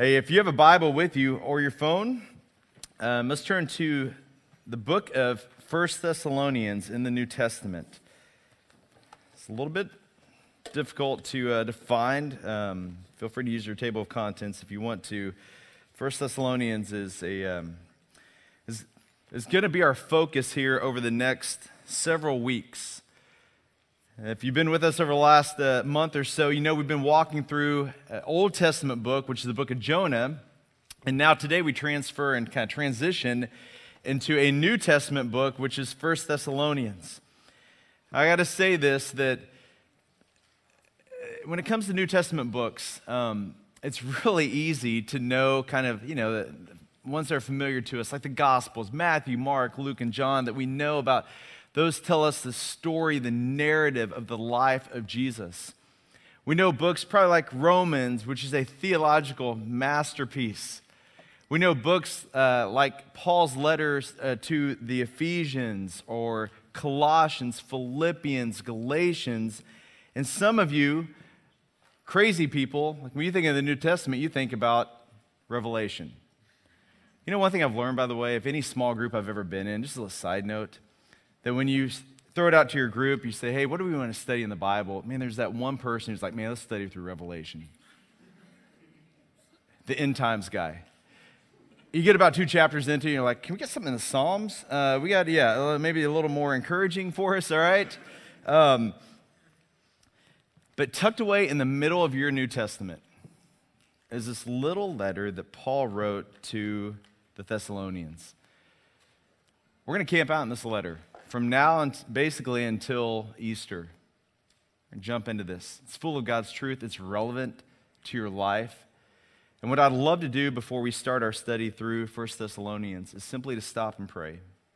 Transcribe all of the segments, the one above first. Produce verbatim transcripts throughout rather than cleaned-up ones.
Hey, if you have a Bible with you or your phone, um, let's turn to the book of First Thessalonians in the New Testament. It's a little bit difficult to, uh, to find. Um, feel free to use your table of contents if you want to. First Thessalonians is a um, is is going to be our focus here over the next several weeks. If you've been with us over the last uh, month or so, you know we've been walking through an Old Testament book, which is the book of Jonah. And now today we transfer and kind of transition into a New Testament book, which is First Thessalonians. I got to say this, that when it comes to New Testament books, um, it's really easy to know kind of, you know, the ones that are familiar to us, like the Gospels, Matthew, Mark, Luke, and John, that we know about. Those tell us the story, the narrative of the life of Jesus. We know books probably like Romans, which is a theological masterpiece. We know books uh, like Paul's letters uh, to the Ephesians or Colossians, Philippians, Galatians. And some of you, crazy people, like when you think of the New Testament, you think about Revelation. You know one thing I've learned, by the way, if any small group I've ever been in, just a little side note, that when you throw it out to your group, you say, hey, what do we want to study in the Bible? Man, there's that one person who's like, man, let's study through Revelation. The end times guy. You get about two chapters into it, and you're like, can we get something in the Psalms? Uh, we got, yeah, maybe a little more encouraging for us, all right? Um, but tucked away in the middle of your New Testament is this little letter that Paul wrote to the Thessalonians. We're going to camp out in this letter from now and basically until Easter. And jump into this. It's full of God's truth. It's relevant to your life. And what I'd love to do before we start our study through First Thessalonians is simply to stop and pray.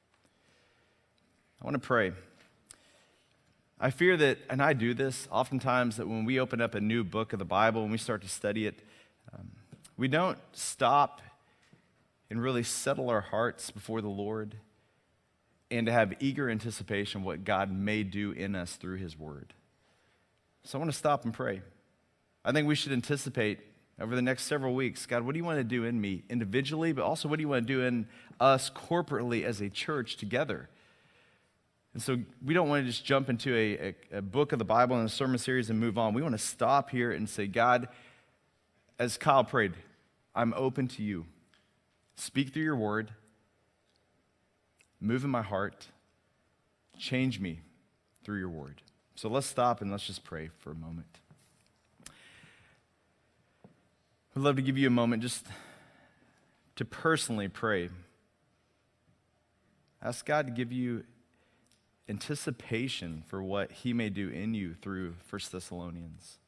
I want to pray. I fear that, and I do this oftentimes, that when we open up a new book of the Bible, when we start to study it, um, we don't stop and really settle our hearts before the Lord and to have eager anticipation of what God may do in us through His Word. So I want to stop and pray. I think we should anticipate over the next several weeks, God, what do you want to do in me individually, but also what do you want to do in us corporately as a church together? And so we don't want to just jump into a, a, a book of the Bible and a sermon series and move on. We want to stop here and say, God, as Kyle prayed, I'm open to you. Speak through your word. Move in my heart. Change me through your word. So let's stop and let's just pray for a moment. I'd love to give you a moment just to personally pray. Ask God to give you anticipation for what He may do in you through First Thessalonians.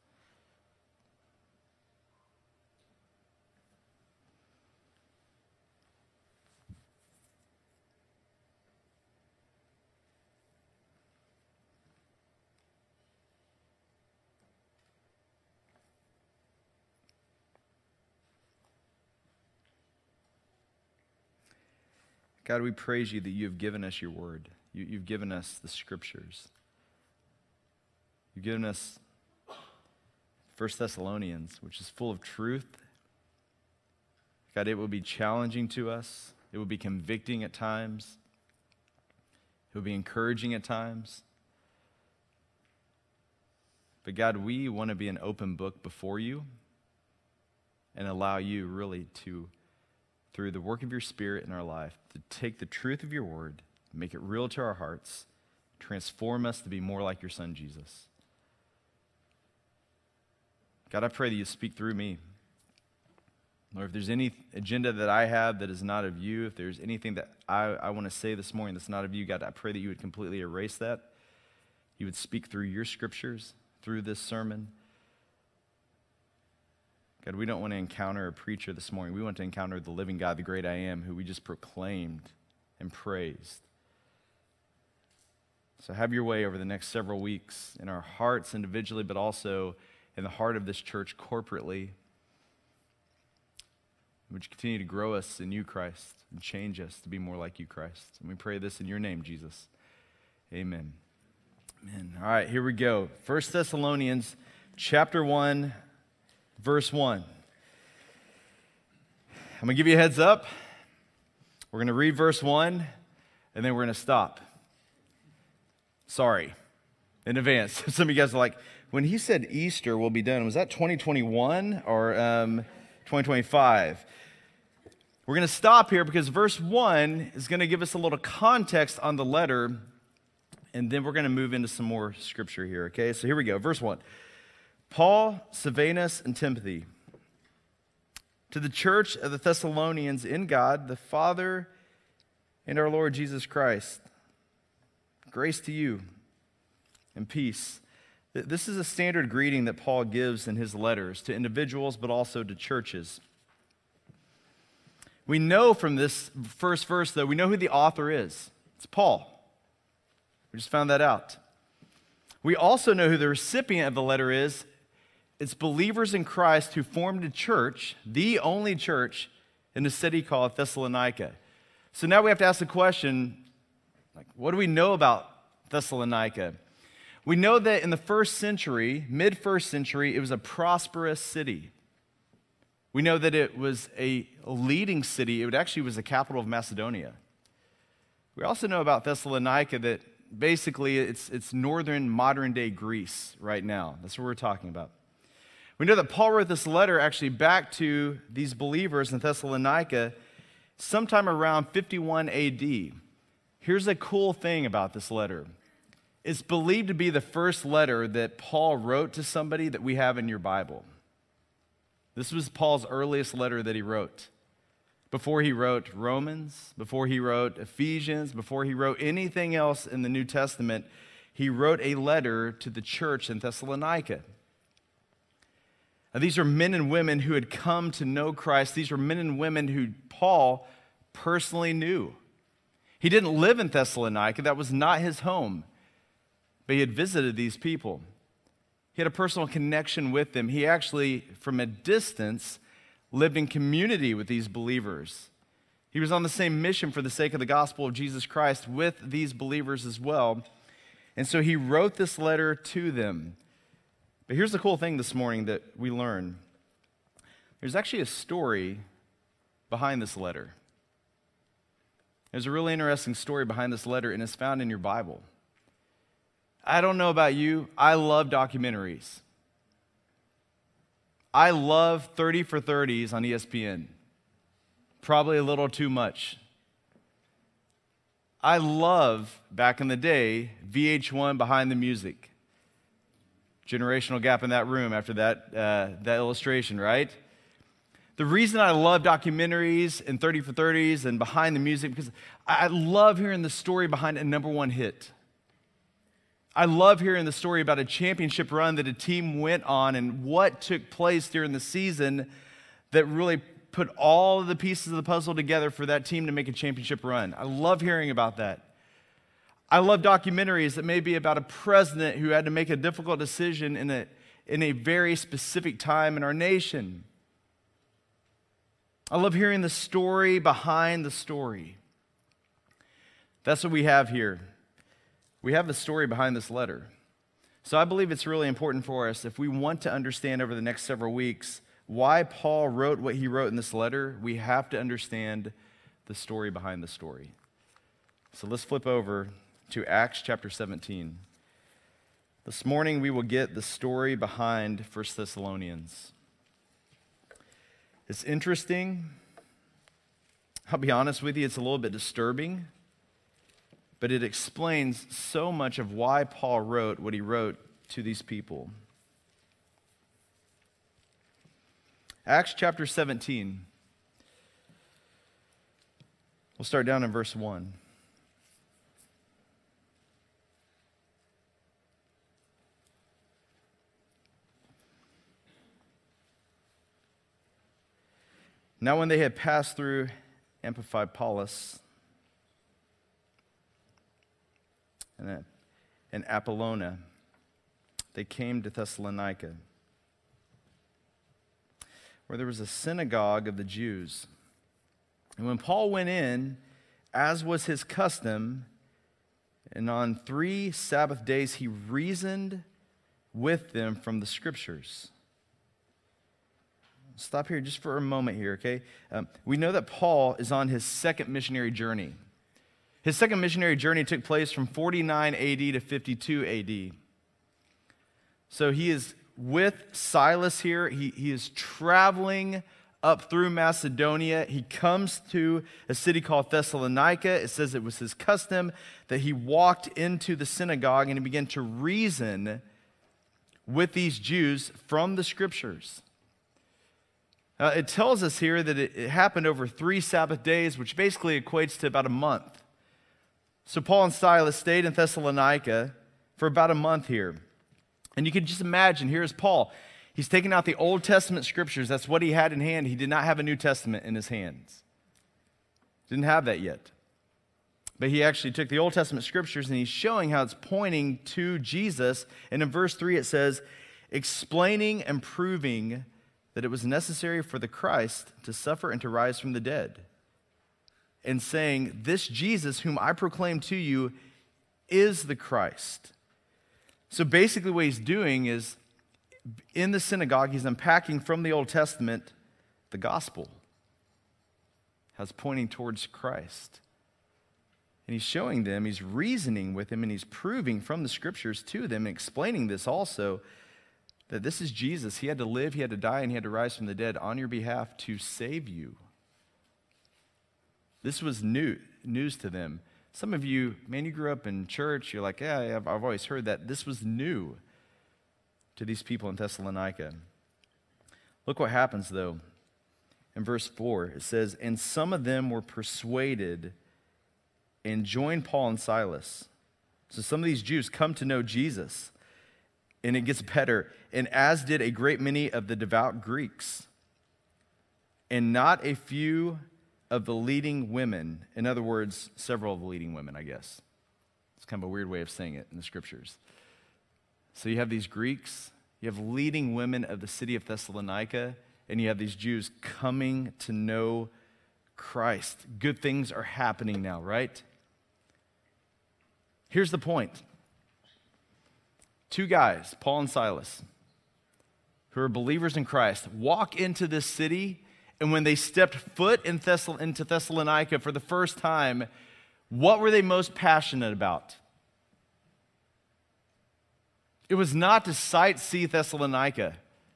God, we praise you that you have given us your word. You, you've given us the scriptures. You've given us First Thessalonians, which is full of truth. God, it will be challenging to us. It will be convicting at times. It will be encouraging at times. But God, we want to be an open book before you and allow you really to, through the work of your Spirit in our life, to take the truth of your word, make it real to our hearts, transform us to be more like your Son, Jesus. God, I pray that you speak through me. Lord, if there's any agenda that I have that is not of you, if there's anything that I, I want to say this morning that's not of you, God, I pray that you would completely erase that. You would speak through your scriptures, through this sermon. God, we don't want to encounter a preacher this morning. We want to encounter the living God, the great I am, who we just proclaimed and praised. So have your way over the next several weeks in our hearts individually, but also in the heart of this church corporately. Would you continue to grow us in you, Christ, and change us to be more like you, Christ? And we pray this in your name, Jesus. Amen. Amen. All right, here we go. First Thessalonians chapter one, verse one. I'm going to give you a heads up. We're going to read verse one, and then we're going to stop. Sorry in advance. Some of you guys are like, when he said Easter will be done, was that twenty twenty-one or um, twenty twenty-five? We're going to stop here because verse one is going to give us a little context on the letter, and then we're going to move into some more scripture here, okay? So here we go. Verse one. Paul, Silvanus, and Timothy, to the church of the Thessalonians in God, the Father, and our Lord Jesus Christ, grace to you and peace. This is a standard greeting that Paul gives in his letters to individuals, but also to churches. We know from this first verse, though, we know who the author is. It's Paul. We just found that out. We also know who the recipient of the letter is. It's believers in Christ who formed a church, the only church, in a city called Thessalonica. So now we have to ask the question, like, what do we know about Thessalonica? We know that in the first century, mid-first century, it was a prosperous city. We know that it was a leading city. It actually was the capital of Macedonia. We also know about Thessalonica that basically it's, it's northern modern-day Greece right now. That's what we're talking about. We know that Paul wrote this letter actually back to these believers in Thessalonica sometime around fifty-one A D. Here's a cool thing about this letter. It's believed to be the first letter that Paul wrote to somebody that we have in your Bible. This was Paul's earliest letter that he wrote. Before he wrote Romans, before he wrote Ephesians, before he wrote anything else in the New Testament, he wrote a letter to the church in Thessalonica. Now, these are men and women who had come to know Christ. These were men and women who Paul personally knew. He didn't live in Thessalonica. That was not his home. But he had visited these people. He had a personal connection with them. He actually, from a distance, lived in community with these believers. He was on the same mission for the sake of the gospel of Jesus Christ with these believers as well. And so he wrote this letter to them. But here's the cool thing this morning that we learn. There's actually a story behind this letter. There's a really interesting story behind this letter, and it's found in your Bible. I don't know about you, I love documentaries. I love thirty for thirties on E S P N. Probably a little too much. I love, back in the day, V H one Behind the Music. Generational gap in that room after that, uh, that illustration, right? The reason I love documentaries and thirty for thirties and Behind the Music, because I love hearing the story behind a number one hit. I love hearing the story about a championship run that a team went on and what took place during the season that really put all of the pieces of the puzzle together for that team to make a championship run. I love hearing about that. I love documentaries that may be about a president who had to make a difficult decision in a, in a very specific time in our nation. I love hearing the story behind the story. That's what we have here. We have the story behind this letter. So I believe it's really important for us, if we want to understand over the next several weeks why Paul wrote what he wrote in this letter, we have to understand the story behind the story. So let's flip over to Acts chapter seventeen. This morning we will get the story behind First Thessalonians. It's interesting. I'll be honest with you, it's a little bit disturbing, but it explains so much of why Paul wrote what he wrote to these people. Acts chapter seventeen. We'll start down in verse one. Now when they had passed through Amphipolis and, and Apollonia, they came to Thessalonica, where there was a synagogue of the Jews. And when Paul went in, as was his custom, and on three Sabbath days he reasoned with them from the Scriptures. stop here just for a moment here, okay? Um, we know that Paul is on his second missionary journey. His second missionary journey took place from forty-nine A D to fifty-two A D. So he is with Silas here. He, he is traveling up through Macedonia. He comes to a city called Thessalonica. It says it was his custom that he walked into the synagogue and he began to reason with these Jews from the scriptures. Uh, it tells us here that it, it happened over three Sabbath days, which basically equates to about a month. So Paul and Silas stayed in Thessalonica for about a month here. And you can just imagine, here's Paul. He's taking out the Old Testament scriptures. That's what he had in hand. He did not have a New Testament in his hands. Didn't have that yet. But he actually took the Old Testament scriptures and he's showing how it's pointing to Jesus. And in verse three it says, explaining and proving that it was necessary for the Christ to suffer and to rise from the dead. And saying, this Jesus whom I proclaim to you is the Christ. So basically what he's doing is, in the synagogue, he's unpacking from the Old Testament the gospel. How it's pointing towards Christ. And he's showing them, he's reasoning with them, and he's proving from the scriptures to them, and explaining this also, that this is Jesus. He had to live, he had to die, and he had to rise from the dead on your behalf to save you. This was new news to them. Some of you, man, you grew up in church, you're like, yeah, I've, I've always heard that. This was new to these people in Thessalonica. Look what happens, though. In verse four, it says, and some of them were persuaded and joined Paul and Silas. So some of these Jews come to know Jesus. And it gets better. And as did a great many of the devout Greeks. And not a few of the leading women. In other words, several of the leading women, I guess. It's kind of a weird way of saying it in the scriptures. So you have these Greeks, you have leading women of the city of Thessalonica, and you have these Jews coming to know Christ. Good things are happening now, right? Here's the point. Two guys, Paul and Silas, who are believers in Christ, walk into this city, and when they stepped foot in Thessal- into Thessalonica for the first time, what were they most passionate about? It was not to sightsee Thessalonica.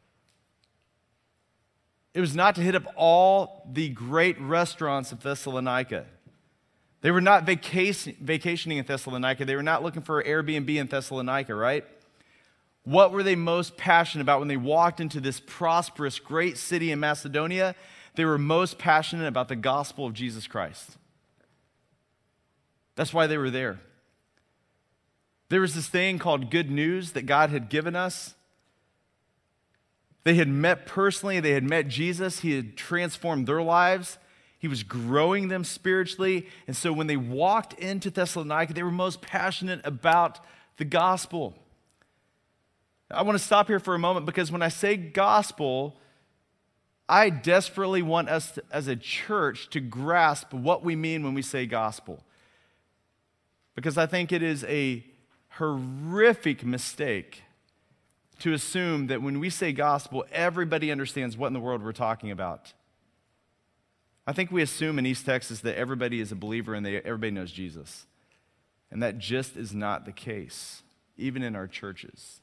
It was not to hit up all the great restaurants of Thessalonica. They were not vacation, vacationing in Thessalonica. They were not looking for Airbnb in Thessalonica, right? What were they most passionate about when they walked into this prosperous, great city in Macedonia? They were most passionate about the gospel of Jesus Christ. That's why they were there. There was this thing called good news that God had given us. They had met personally. They had met Jesus. He had transformed their lives. He was growing them spiritually. And so when they walked into Thessalonica, they were most passionate about the gospel. I want to stop here for a moment because when I say gospel, I desperately want us to, as a church to grasp what we mean when we say gospel. Because I think it is a horrific mistake to assume that when we say gospel, everybody understands what in the world we're talking about. I think we assume in East Texas that everybody is a believer and they, everybody knows Jesus. And that just is not the case, even in our churches.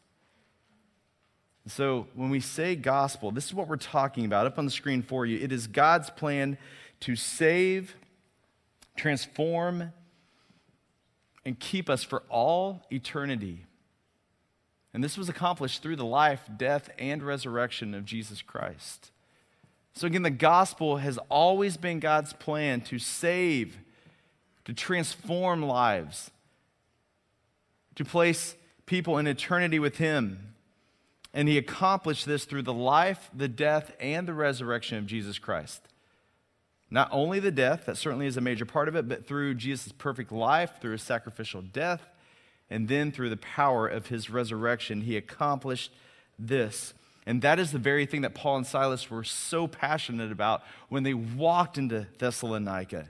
So when we say gospel, this is what we're talking about up on the screen for you. It is God's plan to save, transform, and keep us for all eternity. And this was accomplished through the life, death, and resurrection of Jesus Christ. So again, the gospel has always been God's plan to save, to transform lives, to place people in eternity with Him. And He accomplished this through the life, the death, and the resurrection of Jesus Christ. Not only the death, that certainly is a major part of it, but through Jesus' perfect life, through His sacrificial death, and then through the power of His resurrection, He accomplished this. And that is the very thing that Paul and Silas were so passionate about when they walked into Thessalonica.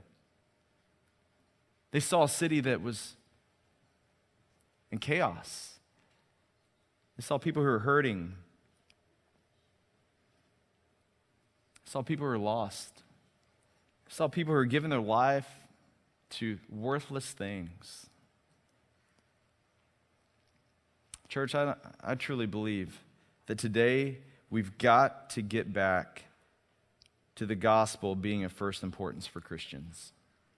They saw a city that was in chaos. They saw people who were hurting. saw people who were lost. I saw people who were giving their life to worthless things. Church, I, I truly believe that today we've got to get back to the gospel being of first importance for Christians.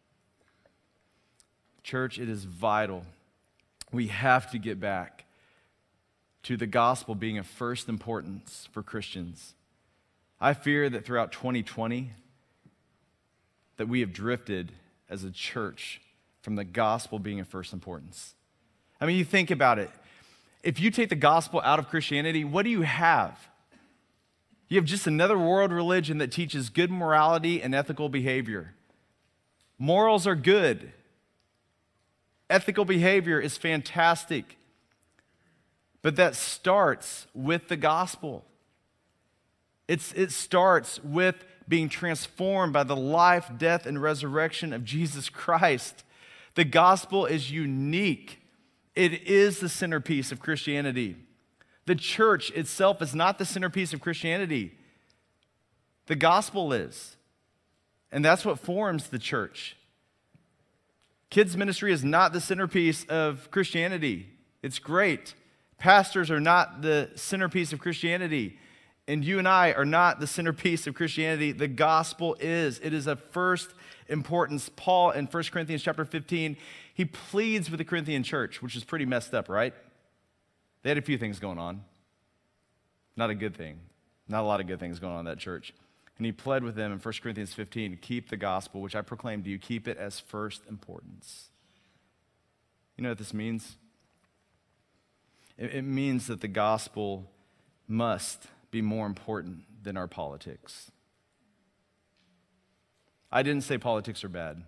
Church, it is vital. We have to get back to the gospel being of first importance for Christians. I fear that throughout twenty twenty, that we have drifted as a church from the gospel being of first importance. I mean, you think about it. If you take the gospel out of Christianity, what do you have? You have just another world religion that teaches good morality and ethical behavior. Morals are good. Ethical behavior is fantastic. But that starts with the gospel. It's, it starts with being transformed by the life, death, and resurrection of Jesus Christ. The gospel is unique. It is the centerpiece of Christianity. The church itself is not the centerpiece of Christianity. The gospel is. And that's what forms the church. Kids ministry is not the centerpiece of Christianity. It's great. Pastors are not the centerpiece of Christianity. And you and I are not the centerpiece of Christianity. The gospel is. It is of first importance. Paul in First Corinthians chapter fifteen, he pleads with the Corinthian church, which is pretty messed up, right? They had a few things going on. Not a good thing. Not a lot of good things going on in that church. And he pled with them in First Corinthians fifteen to keep the gospel, which I proclaim to you, keep it as first importance. You know what this means? It, it means that the gospel must be more important than our politics. I didn't say politics are bad,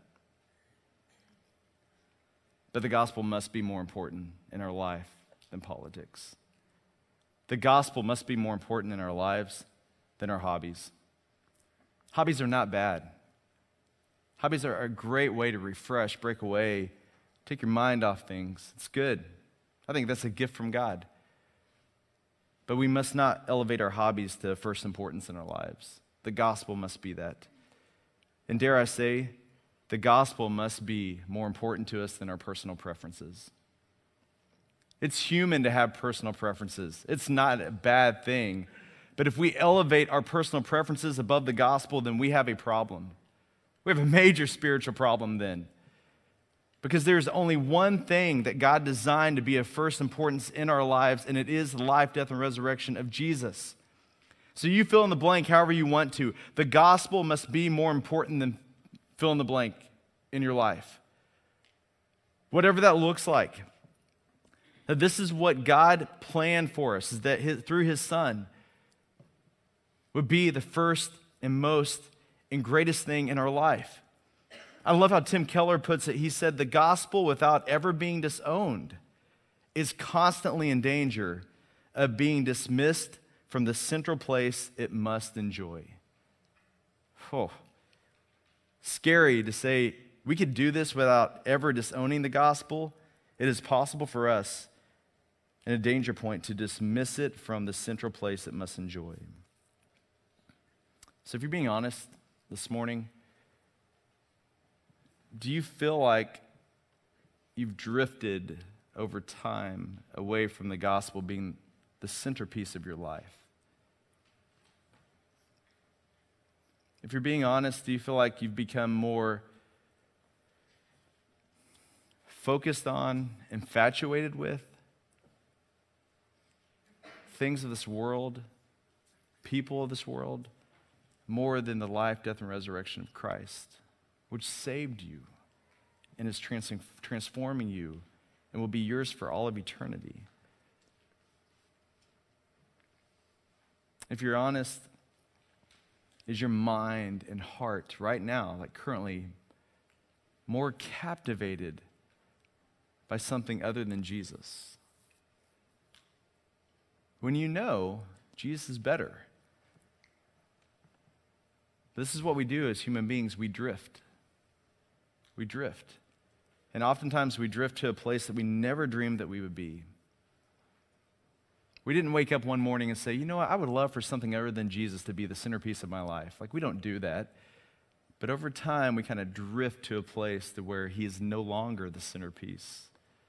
but the gospel must be more important in our life than politics. The gospel must be more important in our lives than our hobbies. Hobbies are not bad. Hobbies are a great way to refresh, break away, take your mind off things. It's good. I think that's a gift from God. But we must not elevate our hobbies to first importance in our lives. The gospel must be that. And dare I say, the gospel must be more important to us than our personal preferences. It's human to have personal preferences. It's not a bad thing. But if we elevate our personal preferences above the gospel, then we have a problem. We have a major spiritual problem then. Because there's only one thing that God designed to be of first importance in our lives, and it is the life, death, and resurrection of Jesus. So you fill in the blank however you want to. The gospel must be more important than fill in the blank in your life. Whatever that looks like. Now, this is what God planned for us, is that his, through his Son would be the first and most and greatest thing in our life. I love how Tim Keller puts it. He said, the gospel, without ever being disowned, is constantly in danger of being dismissed from the central place it must enjoy. Oh, scary to say we could do this without ever disowning the gospel. It is possible for us, and a danger point, to dismiss it from the central place it must enjoy. So if you're being honest this morning, do you feel like you've drifted over time away from the gospel being the centerpiece of your life? If you're being honest, do you feel like you've become more focused on, infatuated with things of this world, people of this world, more than the life, death, and resurrection of Christ, which saved you and is trans- transforming you and will be yours for all of eternity? If you're honest, is your mind and heart right now, like currently, more captivated by something other than Jesus? When you know Jesus is better. This is what we do as human beings. We drift. We drift. And oftentimes we drift to a place that we never dreamed that we would be. We didn't wake up one morning and say, you know what, I would love for something other than Jesus to be the centerpiece of my life. Like, we don't do that. But over time, we kind of drift to a place to where he is no longer the centerpiece.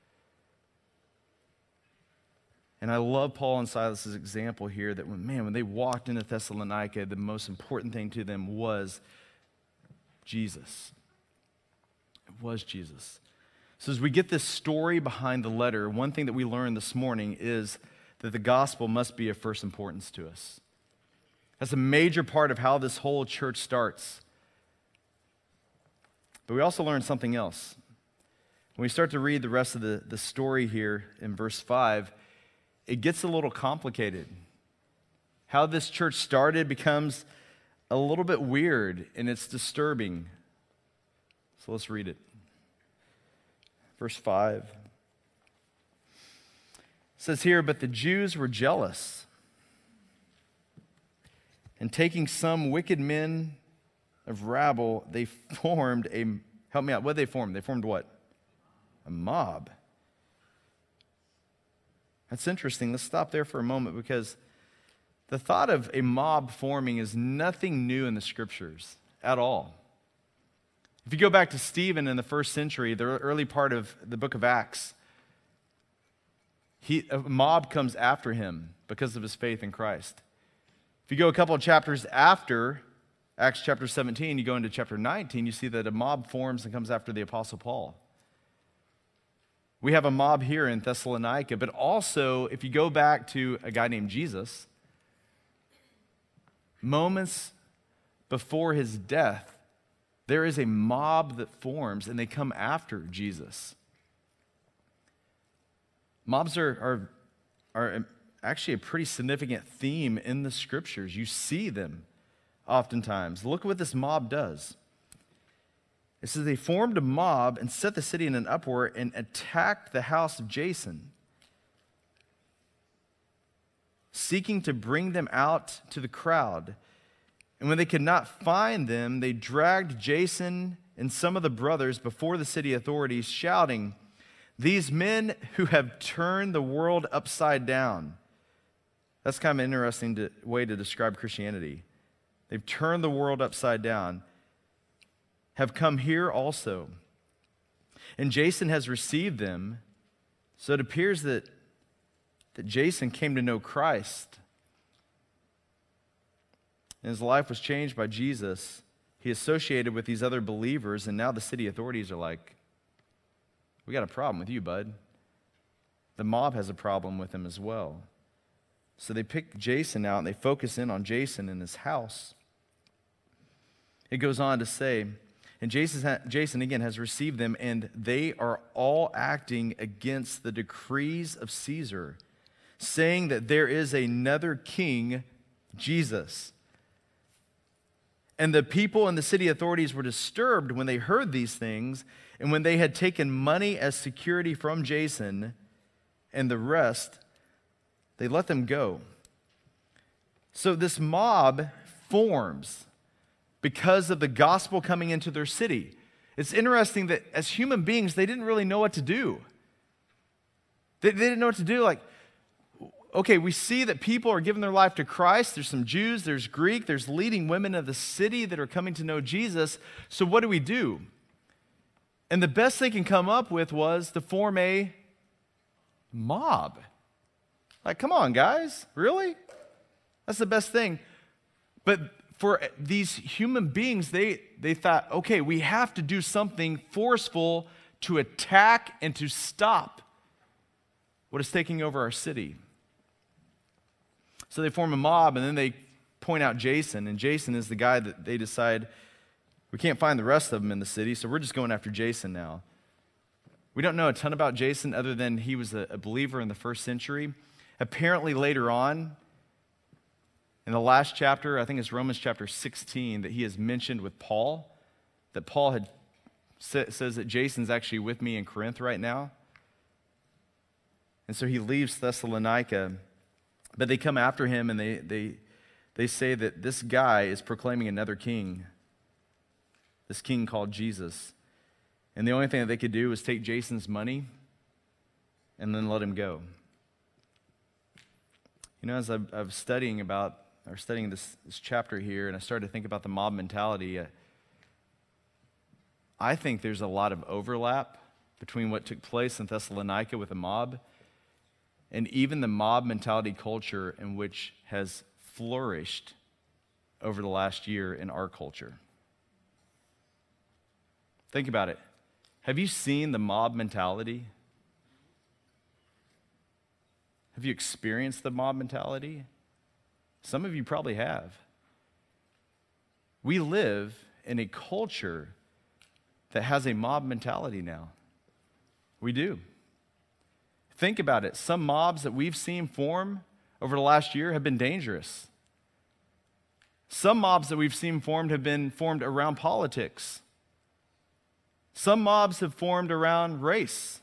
And I love Paul and Silas's example here that when, man, when they walked into Thessalonica, the most important thing to them was Jesus. It was Jesus. So as we get this story behind the letter, one thing that we learned this morning is that the gospel must be of first importance to us. That's a major part of how this whole church starts. But we also learned something else. When we start to read the rest of the, the story here in verse five, it gets a little complicated. How this church started becomes a little bit weird, and it's disturbing. So let's read it. Verse five. It says here, but the Jews were jealous, and taking some wicked men of rabble, they formed a, help me out, what did they form? They formed what? A mob. That's interesting. Let's stop there for a moment, because the thought of a mob forming is nothing new in the scriptures at all. If you go back to Stephen in the first century, the early part of the book of Acts, He, a mob comes after him because of his faith in Christ. If you go a couple of chapters after Acts chapter seventeen, you go into chapter nineteen, you see that a mob forms and comes after the Apostle Paul. We have a mob here in Thessalonica, but also, if you go back to a guy named Jesus, moments before his death, there is a mob that forms, and they come after Jesus. Mobs are, are, are actually a pretty significant theme in the scriptures. You see them oftentimes. Look at what this mob does. It says they formed a mob and set the city in an uproar and attacked the house of Jason, seeking to bring them out to the crowd. And when they could not find them, they dragged Jason and some of the brothers before the city authorities, shouting, "These men who have turned the world upside down." That's kind of an interesting to, way to describe Christianity. They've turned the world upside down. Have come here also. And Jason has received them. So it appears that, that Jason came to know Christ. And his life was changed by Jesus. He associated with these other believers, and now the city authorities are like, "We got a problem with you, bud." The mob has a problem with him as well. So they pick Jason out, and they focus in on Jason and his house. It goes on to say, and Jason, Jason again has received them, and they are all acting against the decrees of Caesar, saying that there is another king, Jesus. And the people and the city authorities were disturbed when they heard these things, and when they had taken money as security from Jason and the rest, they let them go. So this mob forms because of the gospel coming into their city. It's interesting that as human beings, they didn't really know what to do. They, they didn't know what to do. Like, okay, we see that people are giving their life to Christ. There's some Jews, there's Greek, there's leading women of the city that are coming to know Jesus. So what do we do? And the best they can come up with was to form a mob. Like, come on, guys, really? That's the best thing. But for these human beings, they, they thought, okay, we have to do something forceful to attack and to stop what is taking over our city. So they form a mob, and then they point out Jason, and Jason is the guy that they decide, we can't find the rest of them in the city, so we're just going after Jason now. We don't know a ton about Jason other than he was a, a believer in the first century. Apparently later on, in the last chapter, I think it's Romans chapter sixteen, that he is mentioned with Paul, that Paul had sa- says that Jason's actually with me in Corinth right now. And so he leaves Thessalonica, but they come after him, and they they they say that this guy is proclaiming another king, this king called Jesus. And the only thing that they could do was take Jason's money and then let him go. You know, as I, I was studying about, or studying this, this chapter here, and I started to think about the mob mentality, uh, I think there's a lot of overlap between what took place in Thessalonica with the mob and even the mob mentality culture in which has flourished over the last year in our culture. Think about it. Have you seen the mob mentality? Have you experienced the mob mentality? Some of you probably have. We live in a culture that has a mob mentality now. We do. Think about it. Some mobs that we've seen form over the last year have been dangerous. Some mobs that we've seen formed have been formed around politics. Some mobs have formed around race.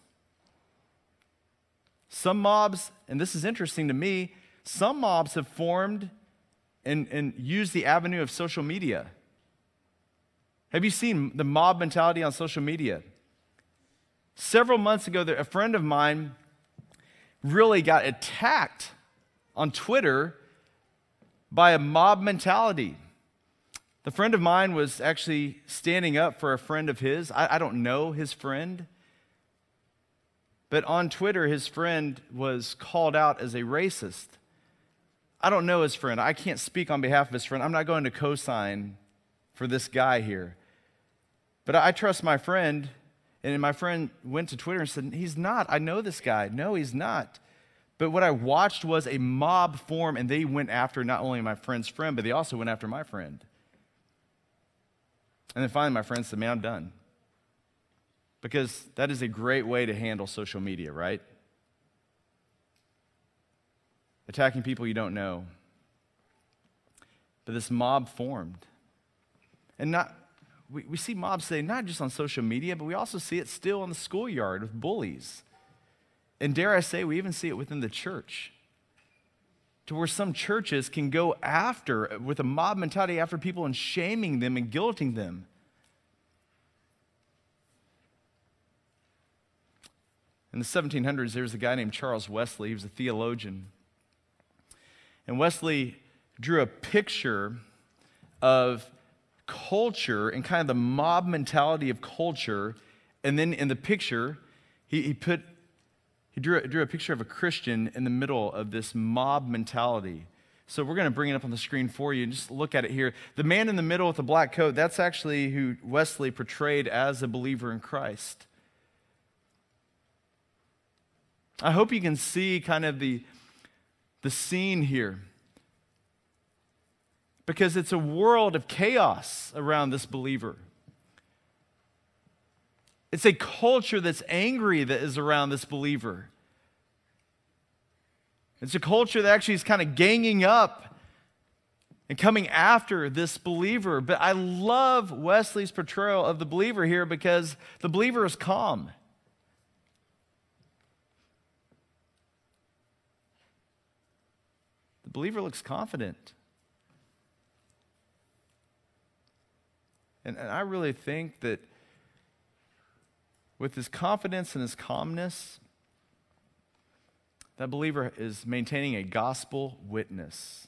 Some mobs, and this is interesting to me, some mobs have formed and, and used the avenue of social media. Have you seen the mob mentality on social media? Several months ago, a friend of mine really got attacked on Twitter by a mob mentality. The friend of mine was actually standing up for a friend of his. I, I don't know his friend. But on Twitter, his friend was called out as a racist. I don't know his friend. I can't speak on behalf of his friend. I'm not going to co-sign for this guy here. But I trust my friend, and my friend went to Twitter and said, he's not. I know this guy. No, he's not. But what I watched was a mob form, and they went after not only my friend's friend, but they also went after my friend. And then finally my friend said, man, I'm done. Because that is a great way to handle social media, right? Attacking people you don't know. But this mob formed. And not we, we see mobs today not just on social media, but we also see it still in the schoolyard with bullies. And dare I say, we even see it within the church. To where some churches can go after, with a mob mentality, after people and shaming them and guilting them. In the seventeen hundreds, there was a guy named Charles Wesley. He was a theologian. And Wesley drew a picture of culture and kind of the mob mentality of culture. And then in the picture, he, he put he drew, drew a picture of a Christian in the middle of this mob mentality. So we're going to bring it up on the screen for you and just look at it here. The man in the middle with the black coat, that's actually who Wesley portrayed as a believer in Christ. I hope you can see kind of the, the scene here. Because it's a world of chaos around this believer. It's a culture that's angry that is around this believer. It's a culture that actually is kind of ganging up and coming after this believer. But I love Wesley's portrayal of the believer here because the believer is calm. The believer looks confident. And, and I really think that with his confidence and his calmness, that believer is maintaining a gospel witness.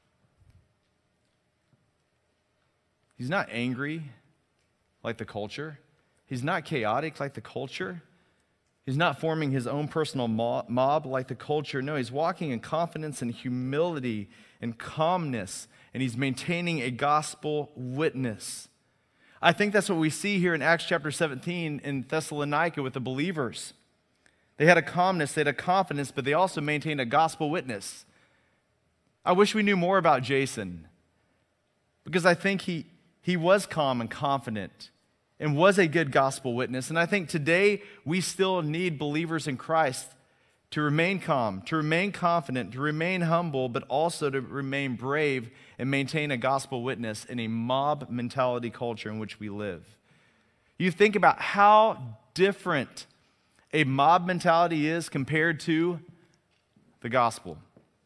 He's not angry like the culture. He's not chaotic like the culture. He's not forming his own personal mob like the culture. No, he's walking in confidence and humility and calmness, and he's maintaining a gospel witness. I think that's what we see here in Acts chapter seventeen in Thessalonica with the believers. They had a calmness, they had a confidence, but they also maintained a gospel witness. I wish we knew more about Jason, because I think he, he was calm and confident and was a good gospel witness. And I think today we still need believers in Christ to remain calm, to remain confident, to remain humble, but also to remain brave and maintain a gospel witness in a mob mentality culture in which we live. You think about how different a mob mentality is compared to the gospel.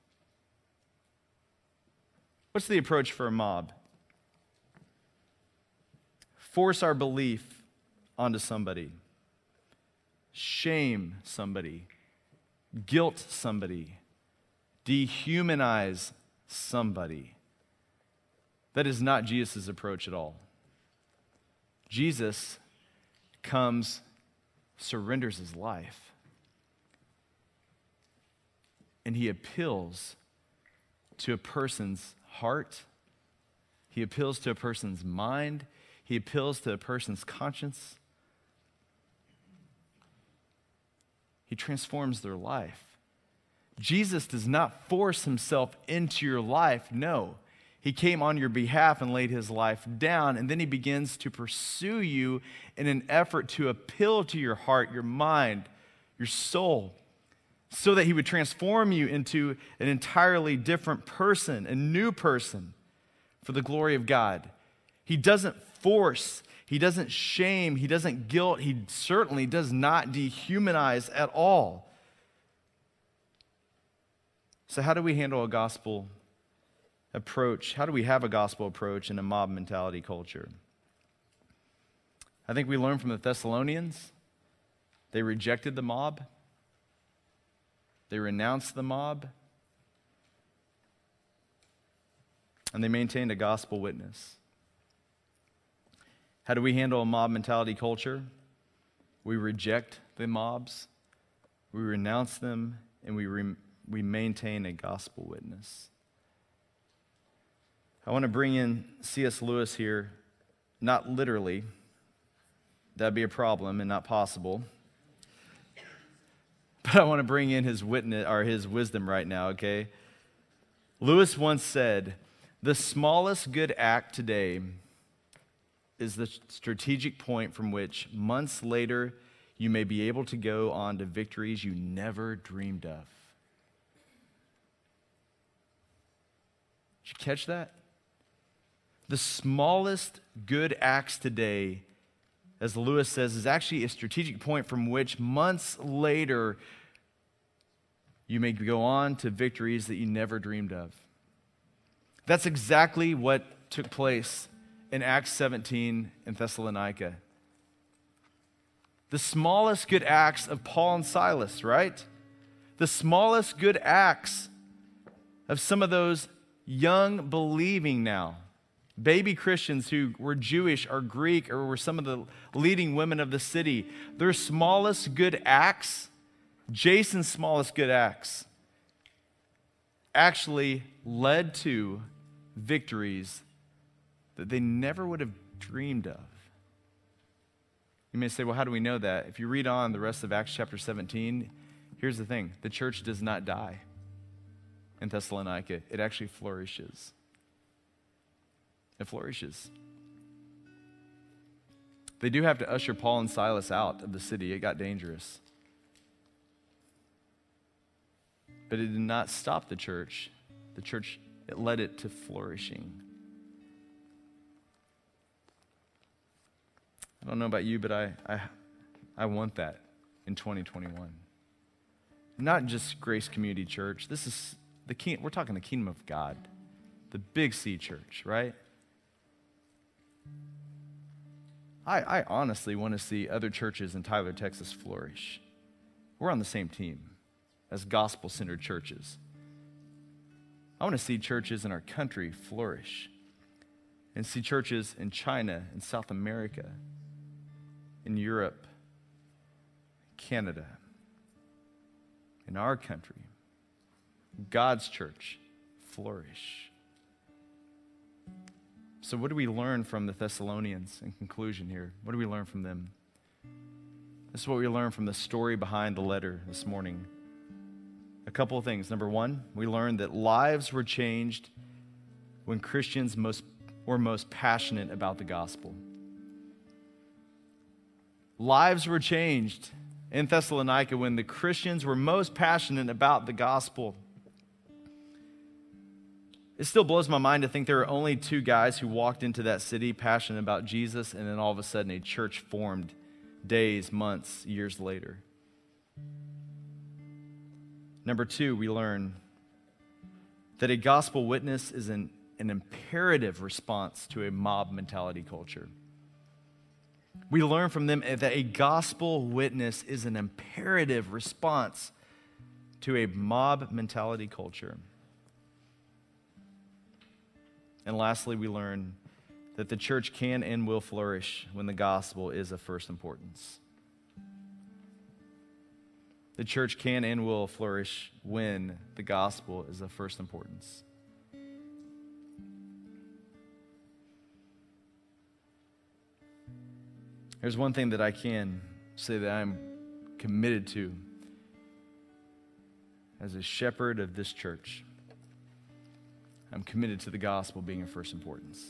What's the approach for a mob? Force our belief onto somebody. Shame somebody. Guilt somebody. dehumanize somebody. That is not Jesus' approach at all. Jesus comes, surrenders his life, and he appeals to a person's heart. He appeals to a person's mind. He appeals to a person's conscience. He transforms their life. Jesus does not force himself into your life. No. He came on your behalf and laid his life down, and then he begins to pursue you in an effort to appeal to your heart, your mind, your soul, so that he would transform you into an entirely different person, a new person, for the glory of God. He doesn't force, he doesn't shame, he doesn't guilt, he certainly does not dehumanize at all. So how do we handle a gospel approach? How do we have a gospel approach in a mob mentality culture? I think we learn from the Thessalonians. They rejected the mob. They renounced the mob. And they maintained a gospel witness. How do we handle a mob mentality culture? We reject the mobs. We renounce them, and we re- we maintain a gospel witness. I want to bring in C S Lewis here, not literally. That'd be a problem and not possible. But I want to bring in his witness or his wisdom right now, okay? Lewis once said, "The smallest good act today is the strategic point from which months later you may be able to go on to victories you never dreamed of." Did you catch that? The smallest good acts today, as Lewis says, is actually a strategic point from which months later you may go on to victories that you never dreamed of. That's exactly what took place in Acts seventeen in Thessalonica. The smallest good acts of Paul and Silas, right? The smallest good acts of some of those young believing now, baby Christians who were Jewish or Greek or were some of the leading women of the city. Their smallest good acts, Jason's smallest good acts, actually led to victories that they never would have dreamed of. You may say, well, how do we know that? If you read on the rest of Acts chapter seventeen, here's the thing. The church does not die in Thessalonica. It actually flourishes. It flourishes. They do have to usher Paul and Silas out of the city. It got dangerous. But it did not stop the church. The church, it led it to flourishing. I don't know about you, but I, I, I want that in twenty twenty-one. Not just Grace Community Church. This is the king, we're talking the kingdom of God, the Big C church, right? I, I honestly want to see other churches in Tyler, Texas flourish. We're on the same team as gospel-centered churches. I want to see churches in our country flourish and see churches in China, in South America, in Europe, Canada, in our country, God's church flourish. So what do we learn from the Thessalonians in conclusion here? What do we learn from them? This is what we learn from the story behind the letter this morning. A couple of things. Number one, we learned that lives were changed when Christians most were most passionate about the gospel. Lives were changed in Thessalonica when the Christians were most passionate about the gospel. It still blows my mind to think there were only two guys who walked into that city passionate about Jesus, and then all of a sudden a church formed days, months, years later. Number two, we learn that a gospel witness is an, an imperative response to a mob mentality culture. We learn from them that a gospel witness is an imperative response to a mob mentality culture. And lastly, we learn that the church can and will flourish when the gospel is of first importance. The church can and will flourish when the gospel is of first importance. There's one thing that I can say that I'm committed to as a shepherd of this church. I'm committed to the gospel being of first importance.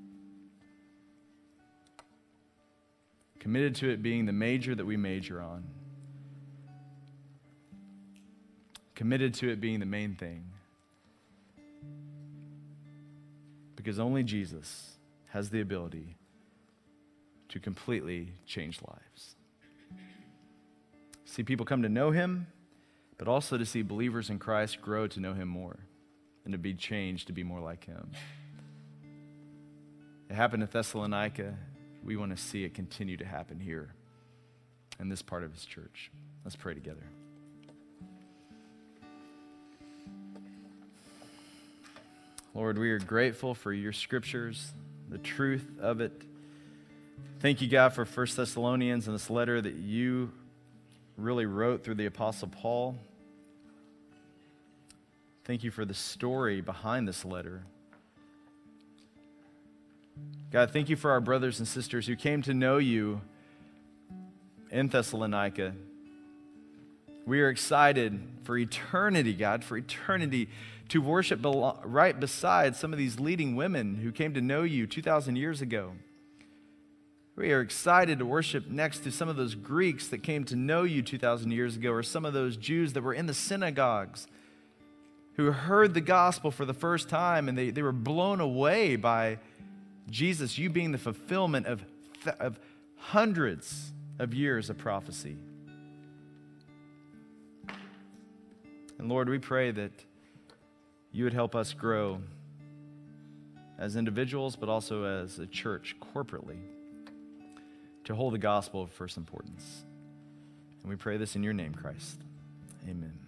Committed to it being the major that we major on. Committed to it being the main thing. Because only Jesus has the ability to completely change lives. See people come to know him, but also to see believers in Christ grow to know him more and to be changed to be more like him. It happened in Thessalonica. We want to see it continue to happen here in this part of his church. Let's pray together. Lord, we are grateful for your scriptures, the truth of it. Thank you, God, for First Thessalonians and this letter that you really wrote through the Apostle Paul. Thank you for the story behind this letter. God, thank you for our brothers and sisters who came to know you in Thessalonica. We are excited for eternity, God, for eternity to worship belo- right beside some of these leading women who came to know you two thousand years ago. We are excited to worship next to some of those Greeks that came to know you two thousand years ago, or some of those Jews that were in the synagogues who heard the gospel for the first time and they, they were blown away by Jesus, you being the fulfillment of, th- of hundreds of years of prophecy. And Lord, we pray that you would help us grow as individuals, but also as a church corporately, to hold the gospel of first importance. And we pray this in your name, Christ. Amen.